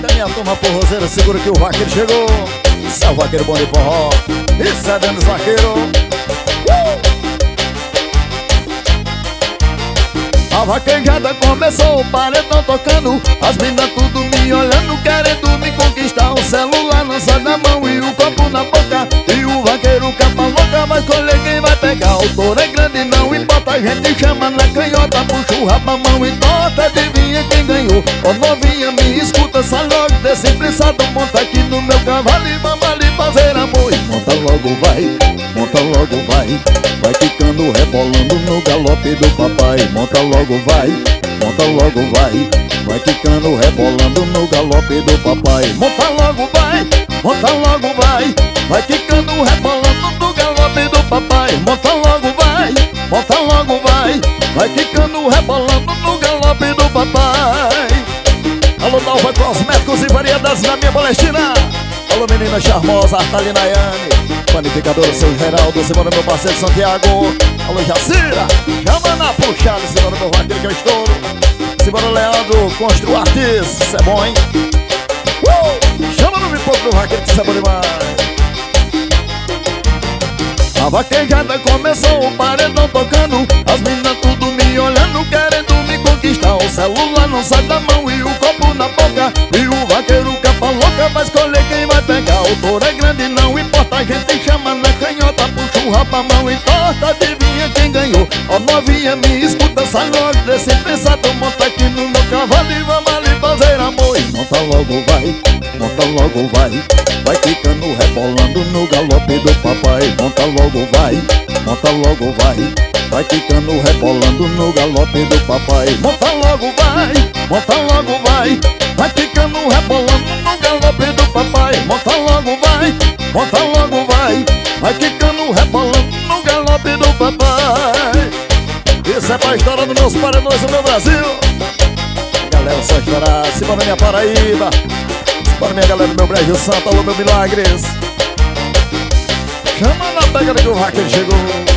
Eita, minha turma forrozeira, segura que o vaqueiro chegou. Isso é o vaqueiro bom de forró. Isso é Denis Vaqueiro. A vaquejada começou, o paredão tocando, as meninas tudo me olhando, querendo me conquistar. O celular na sai da mão e o copo na boca, e o vaqueiro capa louca vai escolher quem vai pegar. O touro é grande, não importa, a gente chama na canhota, puxa o rabo, a mão e torta, adivinha quem ganhou. Ó novinha, me escuta, sai logo desse prensado, monta aqui no meu cavalo e vamos ali fazer amor. E monta logo vai, monta logo vai, vai quicando, rebolando no galope do papai. Monta logo vai, monta logo vai, vai quicando, rebolando no galope do papai. Monta logo vai, monta logo vai, vai quicando, rebolando no galope do papai. Monta logo vai, monta logo vai, vai quicando, rebolando no galope do papai. Alô, Nova Cosméticos e Variedades da minha Palestina. Alô, menina charmosa, Artalina Ayane, panificadora, seu Geraldo, Simona, meu parceiro Santiago. Alô, Jacira, chama na puxada, Simona, meu vaqueiro que eu estouro. Simona, Leandro, Constru Artista, isso é bom, hein? Chama no pipoco do vaqueiro que isso é bom demais. A vaquejada começou, o paredão tocando, as meninas tudo me olhando, querendo me conquistar. O celular não sai da mão e o copo na boca, e o vaqueiro capa louca vai escolher quem vai pegar. O touro é grande, não importa, a gente chama na canhota, puxa o rabo, a mão e torta, adivinha quem ganhou. Ó novinha, me escuta, sai logo desse prensado, monta aqui no meu cavalo e vamos ali fazer amor. E monta logo vai, monta logo vai, vai ficando, rebolando no galope do papai. Monta logo vai, monta logo vai, vai ficando, rebolando no galope do papai. Monta logo vai, monta logo vai, vai ficando, rebolando no galope do papai. Monta logo vai, monta logo vai, vai ficando, rebolando no galope do papai. Isso é pra história dos meus paredões do meu Brasil. Galera, só estourar, Simona, minha Paraíba. Para minha galera do meu Brasil Santo, alô, meu Milagres. Chama na pegada que o vaqueiro chegou.